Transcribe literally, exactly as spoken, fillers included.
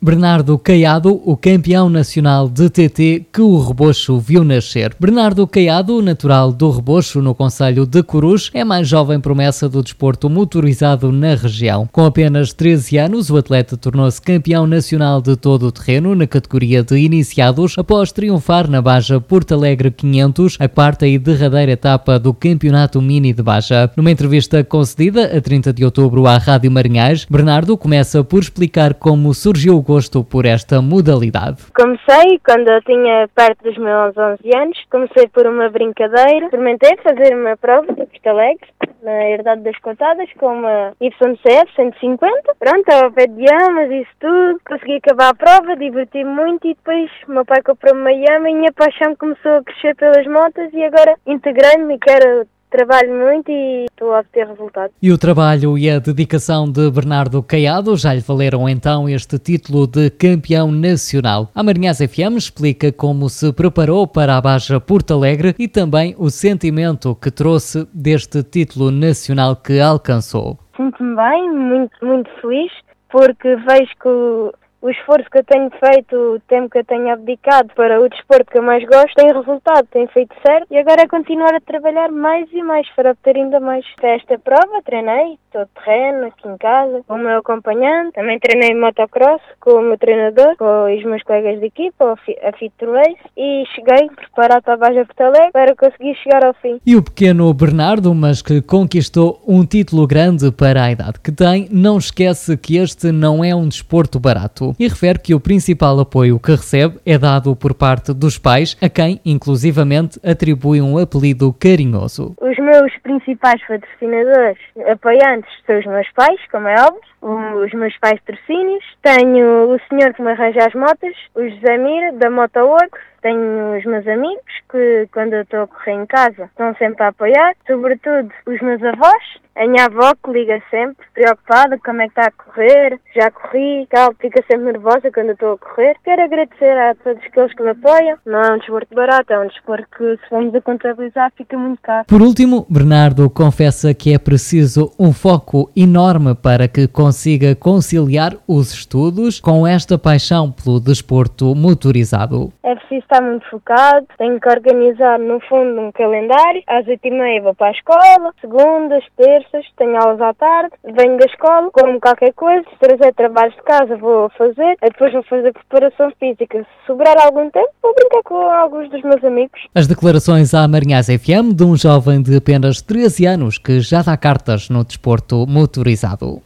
Bernardo Caiado, o campeão nacional de T T que o Rebocho viu nascer. Bernardo Caiado, natural do Rebocho, no concelho de Corus, é a mais jovem promessa do desporto motorizado na região. Com apenas treze anos, o atleta tornou-se campeão nacional de todo o terreno na categoria de iniciados, após triunfar na Baja Porto Alegre quinhentos, a quarta e derradeira etapa do Campeonato Mini de Baja. Numa entrevista concedida a trinta de outubro à Rádio Marinhais, Bernardo começa por explicar como surgiu o gosto por esta modalidade. Comecei quando eu tinha perto dos meus onze anos, comecei por uma brincadeira, experimentei fazer uma prova de Porto Alegre, na Herdade das Contadas, com uma Y C F cento e cinquenta. Pronto, ao pé de Yamas, isso tudo, consegui acabar a prova, diverti-me muito e depois o meu pai comprou-me uma Yama e a minha paixão começou a crescer pelas motas e agora integrei-me e quero... Trabalho muito e estou a obter resultados. E o trabalho e a dedicação de Bernardo Caiado já lhe valeram então este título de campeão nacional. A Marinhais F M explica como se preparou para a Baja Porto Alegre e também o sentimento que trouxe deste título nacional que alcançou. Sinto-me bem, muito, muito feliz, porque vejo que o O esforço que eu tenho feito, o tempo que eu tenho abdicado para o desporto que eu mais gosto, tem resultado, tem feito certo e agora é continuar a trabalhar mais e mais para obter ainda mais. Para esta prova treinei, todo terreno, aqui em casa, com o meu acompanhante, também treinei motocross com o meu treinador, com os meus colegas de equipa, a Fit Race, e cheguei preparado para a Baja Porto Alegre para conseguir chegar ao fim. E o pequeno Bernardo, mas que conquistou um título grande para a idade que tem, não esquece que este não é um desporto barato. E refere que o principal apoio que recebe é dado por parte dos pais, a quem, inclusivamente, atribui um apelido carinhoso. Os meus principais patrocinadores, apoiantes, são os meus pais, como é óbvio, os meus pais patrocínios. Tenho o senhor que me arranja as motas, o José Mira, da Motoworks. Tenho os meus amigos, que quando eu estou a correr em casa, estão sempre a apoiar. Sobretudo, os meus avós. A minha avó que liga sempre, preocupada, como é que está a correr, já corri, ela fica sempre nervosa quando eu estou a correr. Quero agradecer a todos aqueles que me apoiam. Não é um desporto barato, é um desporto que, se formos a contabilizar, fica muito caro. Por último, Bernardo confessa que é preciso um foco enorme para que consiga conciliar os estudos com esta paixão pelo desporto motorizado. É preciso estar muito focado, tenho que organizar, no fundo, um calendário. Às oito e meia vou para a escola, segundas, terças, tenho aulas à tarde, venho da escola, como qualquer coisa, se trazer trabalhos de casa vou fazer, depois vou fazer preparação física. Se sobrar algum tempo, vou brincar com alguns dos meus amigos. As declarações à Marinhais F M de um jovem de apenas treze anos que já dá cartas no desporto motorizado.